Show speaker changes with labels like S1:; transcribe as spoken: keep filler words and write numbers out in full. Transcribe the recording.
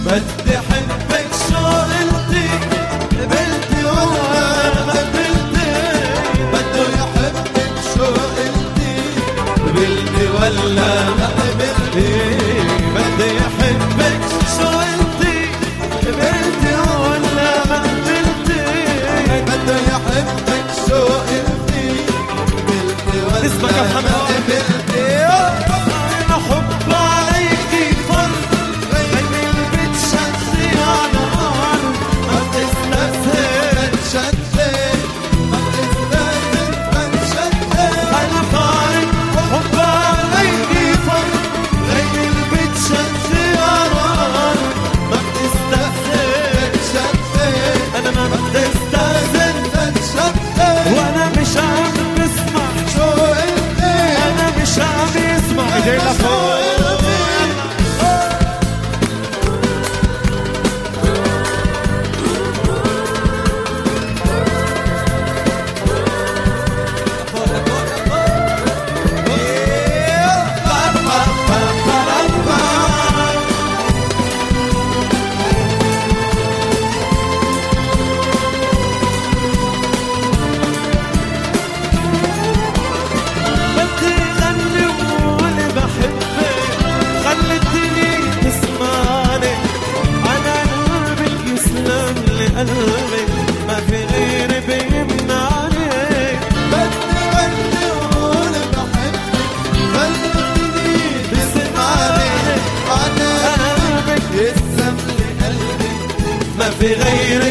S1: بدي حبك شو قلتي قبلتي ولا ما قبلتي بده يحبك شو قلتي قبلتي ولا ما قبلتي بدي يحبك شو قلتي قبلتي ولا ما قبلتي بده يحبك شو قلتي قبلتي ولا ما قبلتي انا حب عليكي فرض غير بتشتي على نار ما بتستسهل تشتي ما بتستسهل تشتي انا طارق حب عليكي فرض غير بتشتي على نار ما بتستسهل تشتي انا ما بتستسهل تشتي وانا مش عم بسمع شو قلتي انا مش عم يسمع ايدي لفوق قلبي ما في غير بيمنعني بدي غني وقول بحبك خلتني تسمعني أنا قلبك يسم لي قلبي ما في غير